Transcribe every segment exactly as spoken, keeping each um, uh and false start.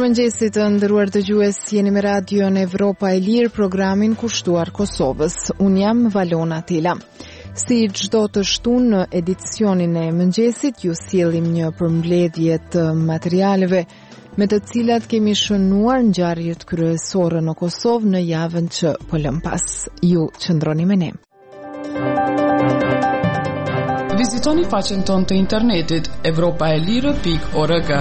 Mirëmëngjesit të nderuar dëgjues, jeni me radion Evropa e Lirë, programin kushtuar Kosovës. Unë jam Valona Tela. Si çdo të shtunë në edicionin e mëngjesit, ju sjellim një përmbledhje të materialeve me të cilat kemi shënuar ngjarjet kryesore në Kosovë në javën që po lëm pas. Ju qëndroni me ne. Vizitoni faqen tonë të internetit evropaelire pikë org.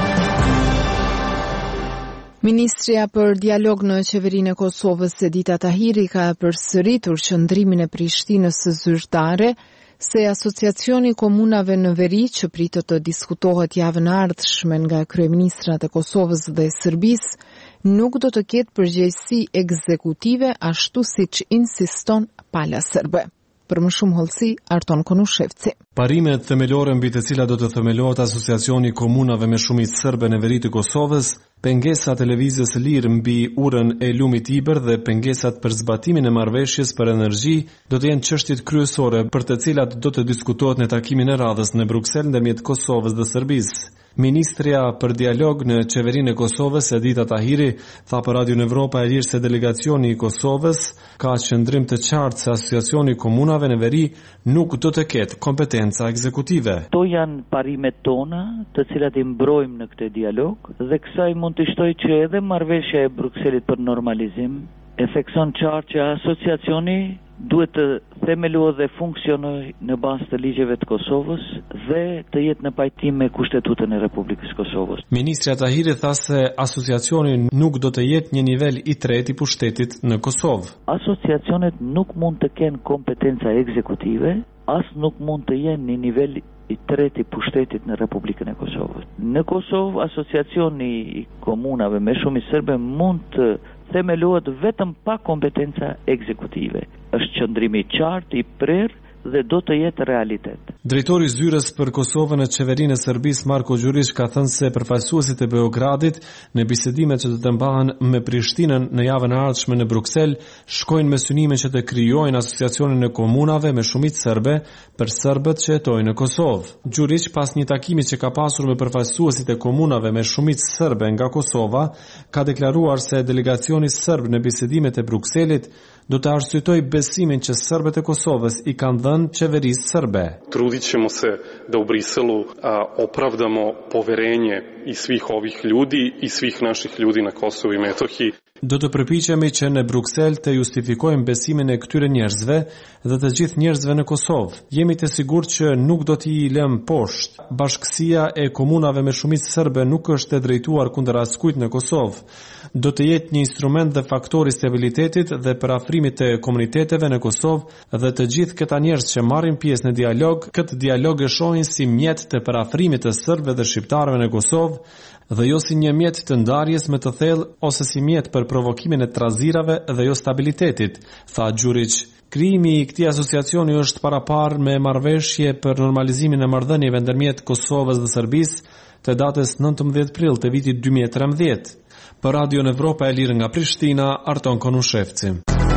Ministria për dialog në qeverinë e Kosovës, Edita Tahiri, ka përsëritur qëndrimin e Prishtinës së zyrtare se asociacioni komunave në veri që pritet të diskutohet javën e ardhshme nga kryeministrat e Kosovës dhe Serbisë nuk do të ketë përgjegjësi ekzekutive ashtu siç insiston pala serbe. Për më shumë hollësi, Arton Konushevci. Parimet themelore mbi të cilat do të themelohet asociacioni komunave me shumicë serbe në veri të Kosovës, pengesat e lëvizjes së lirë mbi urën e lumit Iber dhe pengesat për zbatimin e marrëveshjes për energji do të jenë çështjet kryesore për të cilat do të diskutohet në takimin e radhës në Bruksel ndërmjet Kosovës dhe Serbisë. Ministria për dialog në qeverinë e Kosovës, Edita Tahiri, tha për Radio Evropa e Lirë se delegacioni i Kosovës ka qëndrim të qartë se asociacioni komunave në veri nuk do të ketë kompetenca ekzekutive. To janë parimet tona, të cilat i mbrojmë në këtë dialog dhe kësaj mund të shtoj që edhe marrëveshja e Brukselit për normalizim e thekson qartë që asociacioni duhet të themelohet dhe funksionojë në bazë të ligjeve të Kosovës dhe të jetë në pajtim me Kushtetutën e Republikës Kosovës. Ministria Tahiri tha se asociacioni nuk do të jetë një nivel i tretë i pushtetit në Kosovë. Asociacionet nuk mund të kenë kompetenca ekzekutive, as nuk mund të jenë një nivel i tretë i pushtetit në Republikën e Kosovës. Në Kosovë, asociacioni i komunave me shumicë serbe mund të themelohet vetëm pa kompetenca ekzekutive. Është qëndrimi i qartë, i prerë dhe do të jetë realitet. Drejtori i zyrës për Kosovën në qeverinë e Serbisë, Marko Gjurić, ka thënë se përfaqësuesit e Beogradit në bisedimet që do të mbahen me Prishtinën në javën e ardhshme në Bruksel shkojnë me synimin që të krijojnë asociacionin e komunave me shumicë serbe për serbët që jetojnë në Kosovë. Gjurić, pas një takimi që ka pasur me përfaqësuesit e komunave me shumicë serbe nga Kosova, ka deklaruar se delegacioni serb në bisedimet e Brukselit do të arsyetoj besimin që serbët e Kosovës i kanë dhënë qeverisë serbe. Trudit ćemo se da u Briselu a, opravdamo poverenje i svih ovih ljudi i svih naših ljudi na Kosovu i Metohiji. Do të përpiqemi që në Bruksel të justifikojmë besimin e këtyre njerëzve dhe të gjithë njerëzve në Kosovë. Jemi të sigurt që nuk do t'i lëm poshtë. Bashkësia e komunave me shumicë serbe nuk është e drejtuar kundër askujt në Kosovë. Do të jetë një instrument dhe faktor i stabilitetit dhe parafrimit të komuniteteve në Kosovë dhe të gjithë këta njerëz që marrin pjesë në dialog, këtë dialog e shohin si mjet të parafrimit të serbëve dhe shqiptarëve në Kosovë dhe jo si një mjet të ndarjes me të thellë ose si mjet për provokimin e trazirave dhe jo stabilitetit, tha Gjurić. Krijimi i këtij asociacioni është paraparë me marrëveshje për normalizimin e marrëdhënieve ndërmjet Kosovës dhe Serbisë të datës nëntëmbëdhjetë prill të vitit dy mijë e trembëdhjetë. Për Radio Evropa e Lirë nga Prishtina, Arton Konushevci.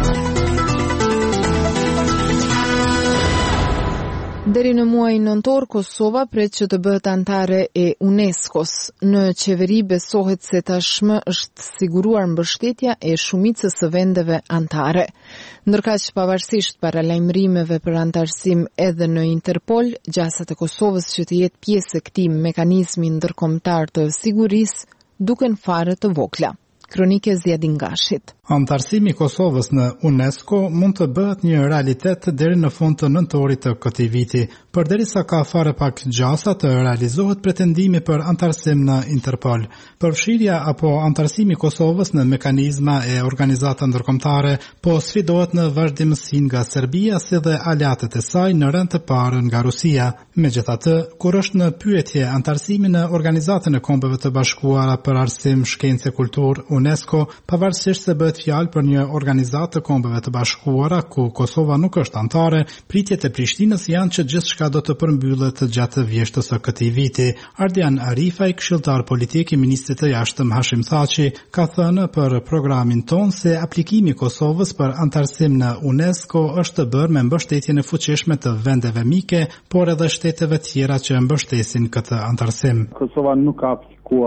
Deri në muajin nëntor, Kosova pret që të bëhet anëtare e UNESCO-s. Në qeveri besohet se tashmë është siguruar mbështetja e shumicës së vendeve anëtare. Ndërkaq, pavarësisht paralajmërimeve për anëtarësim edhe në Interpol, gjasat e Kosovës që të jetë pjesë e këtij mekanizmi ndërkombëtar të sigurisë duken fare të vogla. Kronike Zjadin Gashit. Anëtarësimi i Kosovës në UNESCO mund të bëhet një realitet deri në fund të nëntorit të këtij viti, përderisa ka fare pak gjasa të realizohet pretendimi për anëtarësim në Interpol. Përfshirja apo anëtarësimi i Kosovës në mekanizma e organizata ndërkombëtare po sfidohet në vazhdimësi nga Serbia si dhe aleatët e saj në rënd të parë nga Rusia. Megjithatë, kur është në pyetje anëtarësimi në Organizatën e Kombeve të Bashkuara për Arsim, Shkencë e Kulturë UNESCO, pavarësisht se bëhet fjalë për një organizatë të Kombeve të Bashkuara ku Kosova nuk është anëtare, pritjet e Prishtinës janë që gjithçka do të përmbyllet gjatë vjeshtës së këtij viti. Ardian Arifaj, këshilltar politik i ministrit të jashtëm Hashim Thaçi, ka thënë për programin ton se aplikimi i Kosovës për anëtarësim në UNESCO është të bërë me mbështetjen e fuqishme të vendeve mike, por edhe shteteve tjera që mbështesin këtë anëtarësim. Kosova nuk ka aplikuar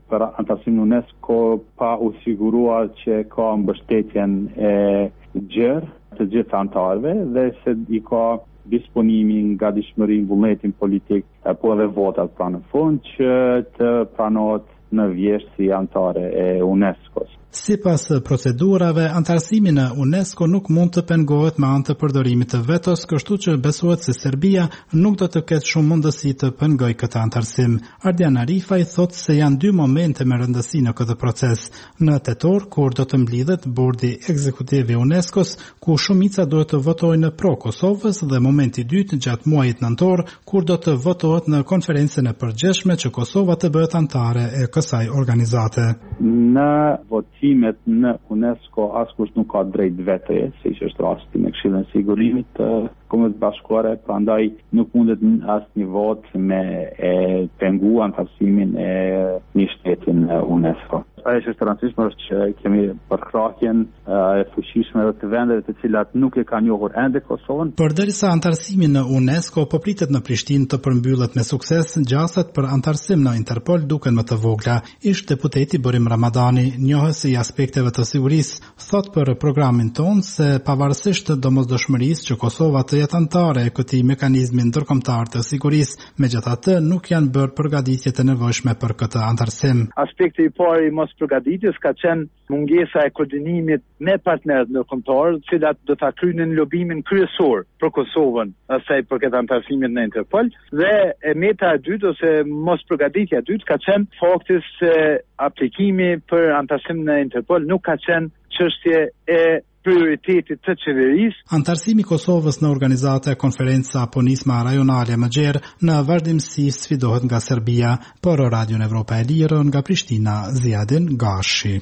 për antarësimin UNESCO pa u siguruar që ka mbështetjen e gjerë të gjithë antarëve dhe se i ka disponimi nga dishmëri vullnetin politik po edhe votat pra në fund që të pranohet në vjesht si antare e UNESCO-s. Sipas procedurave, antarësimi në UNESCO nuk mund të pengohet me anë të përdorimit të vetos, kështu që besohet se Serbia nuk do të ketë shumë mundësi të pengojë këtë antarësim. Ardian Arifaj thotë se janë dy momente me rëndësi në këtë proces. Në tetor, kur do të mblidhet bordi ekzekutiv i UNESCO-s, ku shumica duhet të votojë në pro Kosovës, dhe momenti i dytë gjatë muajit nëntor, kur do të votohet në konferencën e përgjithshme që Kosova të bëhet antare e kësaj organizate. Në votimet në UNESCO askush nuk ka drejt vete, siç është rasti me Këshillin e Sigurimit të Kombeve Bashkuara, prandaj nuk mundet asnjë vot me e pengu antarësimin e një shteti në UNESCO. Ajo që është e rëndësishme është që kemi përkrahjen e fuqishme të vendeve të cilat nuk e kanë njohur ende Kosovën. Përderisa antarësimi në UNESCO po pritet në Prishtinë të përmbyllet me sukses, gjasat për antarësim në Interpol duken më të vogla. Ish deputeti Borim Ramadani, njohës i aspekteve të sigurisë, thot për programin ton se pavarësisht të domosdoshmërisë që Kosova të jetë antare e këtij mekanizmi ndërkombëtar të sigurisë, megjithatë nuk janë bërë përgatitjet e nevojshme për këtë antarësim. Aspekti i parë i mos përgatitjes ka qenë mungesa e koordinimit me partnerët ndërkombëtar, të cilat do ta krynin lobimin kryesor për Kosovën, asaj përket antarësimit në Interpol, dhe e meta e dytë ose mos përgatitja e dytë ka qenë fakti se aplikimi për antarësim në Interpol nuk ka qenë çështje e prioritetit të qeverisë. Antarësimi i Kosovës në organizata e konferenca apo nisma rajonale më gjerë në vazhdimsi sfidohet nga Serbia, por Radio Evropa e Lirë nga Prishtina, Ziadin Gashi.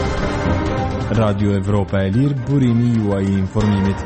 Radio Evropa e Lirë, burimi juaj i informimit.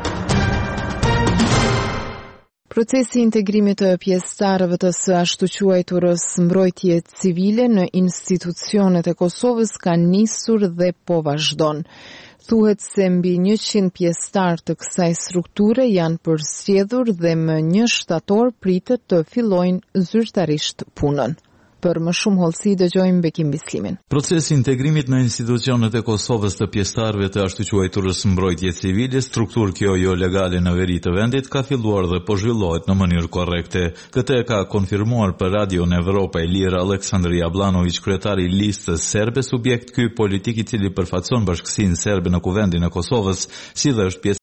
Procesi i integrimit të pjesëtarëve të së ashtu quajturës mbrojtje civile në institucionet e Kosovës ka nisur dhe po vazhdon. Thuhet se mbi njëqind pjesëtar të kësaj strukture janë përsëridhur dhe më një shtator pritet të fillojnë zyrtarisht punën. Për më shumë hollësi dëgjojmë Bekim Bislimin. Procesi i integrimit në institucionet e Kosovës të pjesëtarëve të ashtu quajturës mbrojtje civile, strukturë kjo jo legale në veri të vendit, ka filluar dhe po zhvillohet në mënyrë korrekte. Këtë e ka konfirmuar për Radio Evropa e Lirë Aleksandri Jablanović, kryetari i listës serbe, subjekt ky politik i cili përfaqëson Bashkësinë Serbe në Kuvendin e Kosovës, si dhe është